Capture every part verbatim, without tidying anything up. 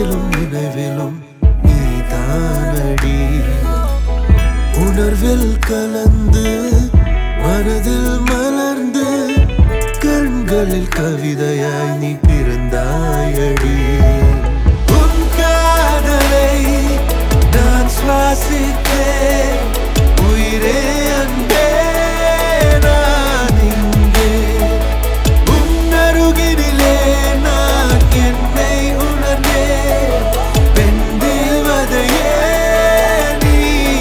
கனவிலும் நினைவிலும் நீதானடி உணர்வில் கலந்து மனதில் மலர்ந்து கண்களில் கவிதையாய் நீ பிறந்தாயடி உன் காதலை நான் சுவாசித்தேன் உயிரே அன்பே நான் இங்கே உன் அருகினிலே நான் என்னை உணர்ந்தேன் பெண் தேவதையே நீ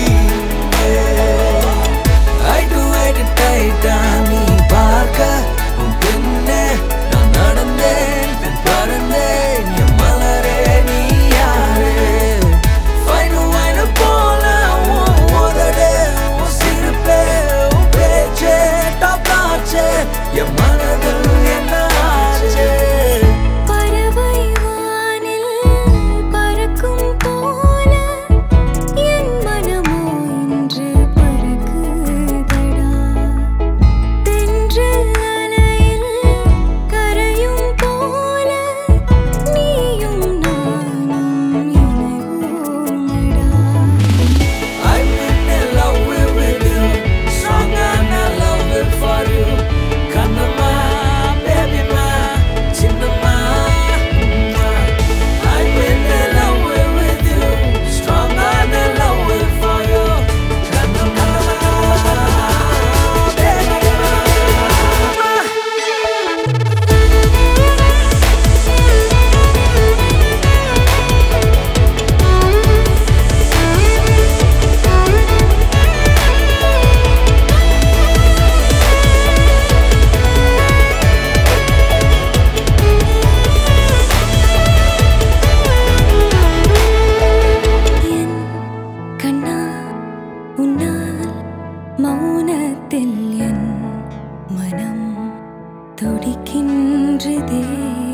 I do I do டைட்டா நீ பார்க்க உன் பின்னே நான் நடந்தேன் பின் பறந்தேன் என் மலரே நீ யாரு ஃபைனு வைனு போல உன் உதடு உன் சிரிப்பே உன் பேச்சே டாப் நாச்சே என் மனதில் என்ன ஆச்சு பறவை வானில் பறக்கும் போல என் மனமோ இன்று பறக்குதடா தென்றல் அலையில் கரையும் போல நீயும் நானும் இணைவோமடா I'm in love with you, strong and I love it for you. Kannamma, baby ma, chinnamma. I'm in love with you, strong and I love it for you. Kannamma, baby ma. என் கண்ணா உன்னால் மௌனத்தில் என் மனம் துடிக்கின்றதே